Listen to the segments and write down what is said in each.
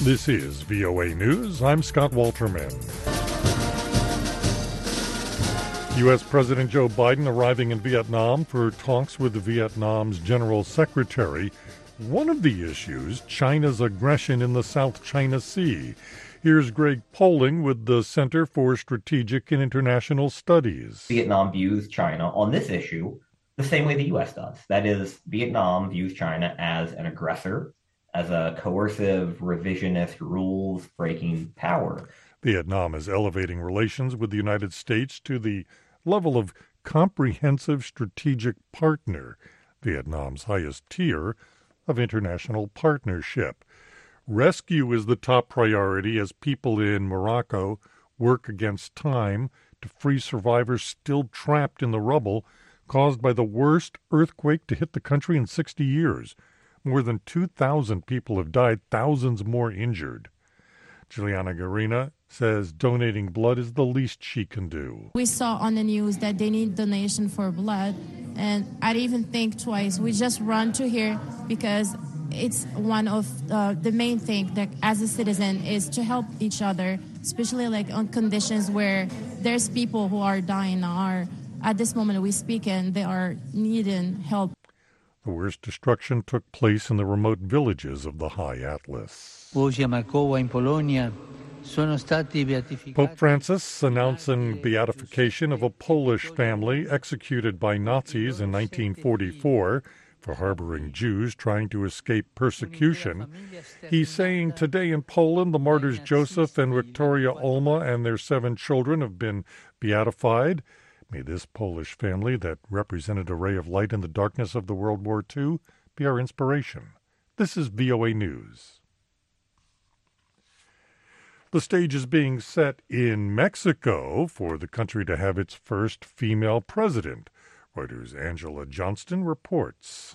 This is VOA News. I'm Scott Walterman. U.S. President Joe Biden arriving in Vietnam for talks with Vietnam's General Secretary. One of the issues, China's aggression in the South China Sea. Here's Greg Poling with the Center for Strategic and International Studies. Vietnam views China on this issue the same way the U.S. does. That is, Vietnam views China as an aggressor, as a coercive, revisionist, rules-breaking power. Vietnam is elevating relations with the United States to the level of comprehensive strategic partner, Vietnam's highest tier of international partnership. Rescue is the top priority as people in Morocco work against time to free survivors still trapped in the rubble caused by the worst earthquake to hit the country in 60 years. More than 2,000 people have died, thousands more injured. Juliana Garina says donating blood is the least she can do. We saw on the news that they need donation for blood, and I didn't even think twice. We just run to here because it's one of the main things that as a citizen is to help each other, especially like on conditions where there's people who are dying or at this moment we speak and they are needing help. The worst destruction took place in the remote villages of the High Atlas. Pope Francis announcing beatification of a Polish family executed by Nazis in 1944 for harboring Jews trying to escape persecution. He's saying today in Poland, the martyrs Joseph and Victoria Olma and their 7 children have been beatified. May this Polish family that represented a ray of light in the darkness of the World War II be our inspiration. This is VOA News. The stage is being set in Mexico for the country to have its first female president. Reuters' Angela Johnston reports.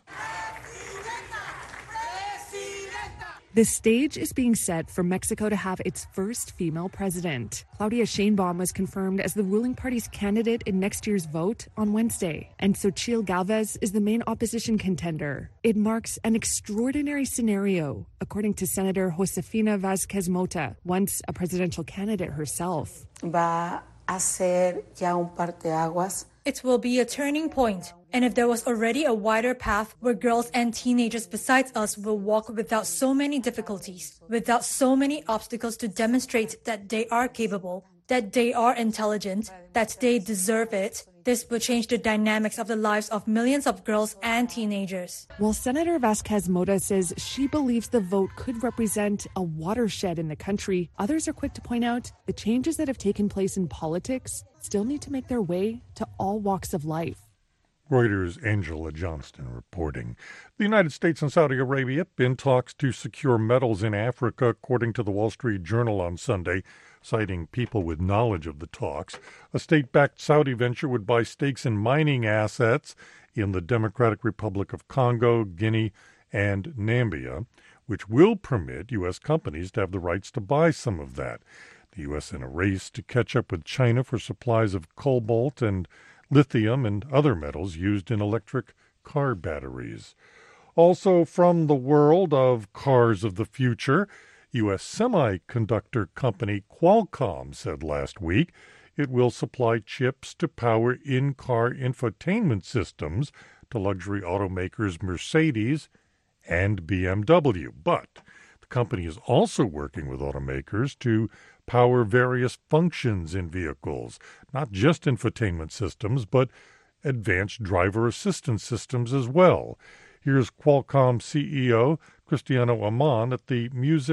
The stage is being set for Mexico to have its first female president. Claudia Sheinbaum was confirmed as the ruling party's candidate in next year's vote on Wednesday, and Xochitl Gálvez is the main opposition contender. It marks an extraordinary scenario, according to Senator Josefina Vázquez Mota, once a presidential candidate herself. Va a ser ya un parteaguas. It will be a turning point. And if there was already a wider path where girls and teenagers besides us will walk without so many difficulties, without so many obstacles to demonstrate that they are capable, that they are intelligent, that they deserve it, this will change the dynamics of the lives of millions of girls and teenagers. While Senator Vázquez Mota says she believes the vote could represent a watershed in the country, others are quick to point out the changes that have taken place in politics still need to make their way to all walks of life. Reuters' Angela Johnston reporting. The United States and Saudi Arabia in talks to secure metals in Africa, according to the Wall Street Journal on Sunday, citing people with knowledge of the talks. A state-backed Saudi venture would buy stakes in mining assets in the Democratic Republic of Congo, Guinea, and Namibia, which will permit U.S. companies to have the rights to buy some of that. The U.S. in a race to catch up with China for supplies of cobalt and lithium and other metals used in electric car batteries. Also from the world of cars of the future, U.S. semiconductor company Qualcomm said last week it will supply chips to power in-car infotainment systems to luxury automakers Mercedes and BMW. But the company is also working with automakers to power various functions in vehicles, not just infotainment systems, but advanced driver assistance systems as well. Here's Qualcomm CEO Cristiano Amon at the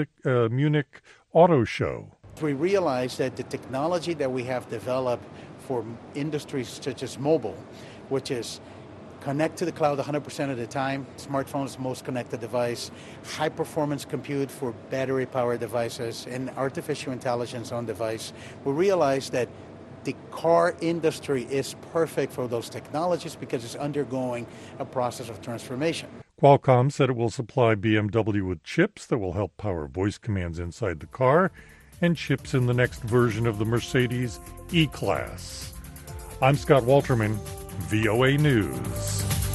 Munich Auto Show. We realize that the technology that we have developed for industries such as mobile, which is connect to the cloud 100% of the time. Smartphone is the most connected device. High-performance compute for battery-powered devices and artificial intelligence on device. We realize that the car industry is perfect for those technologies because it's undergoing a process of transformation. Qualcomm said it will supply BMW with chips that will help power voice commands inside the car and chips in the next version of the Mercedes E-Class. I'm Scott Walterman, VOA News.